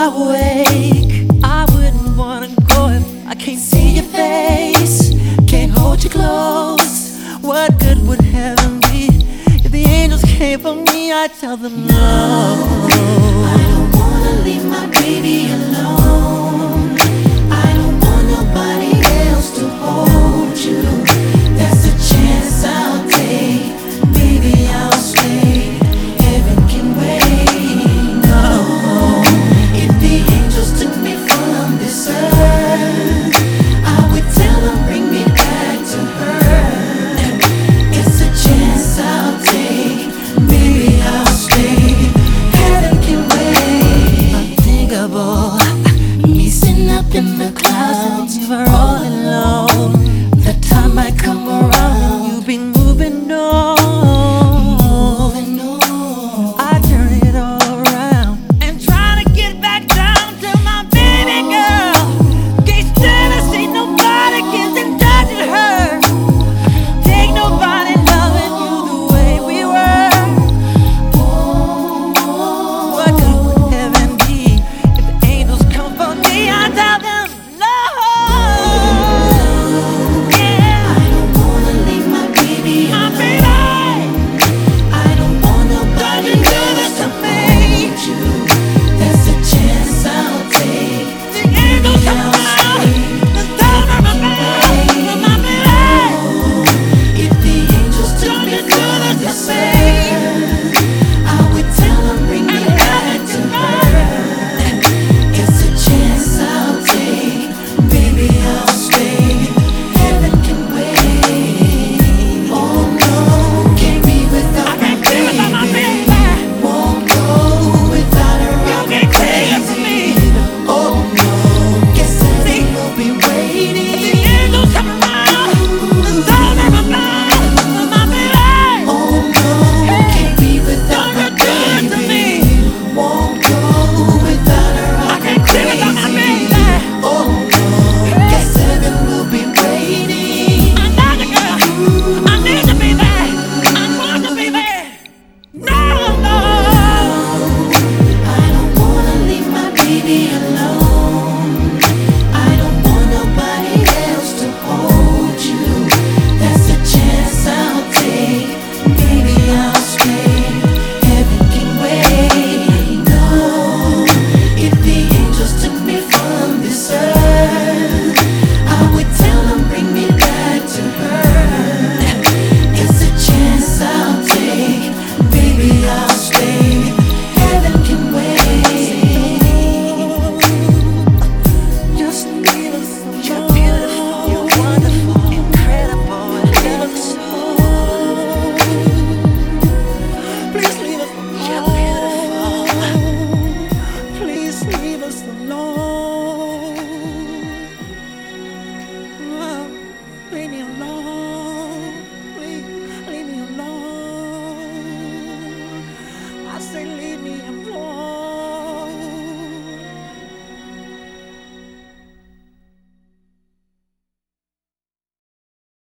I wake, I wouldn't wanna go if I can't see your face, can't hold you close. What good would heaven be if the angels came for me? I tell them no. I don't wanna leave my baby alone. I don't want nobody else to hold you. That's a chance I'll take. Baby, I'll stay. Heaven can wait. No. If the angels took me from this earth, I would tell them bring me back to her. It's a chance I'll take. Baby, I'll stay. Heaven can wait. Unthinkable. Me sitting up in the clouds, rolling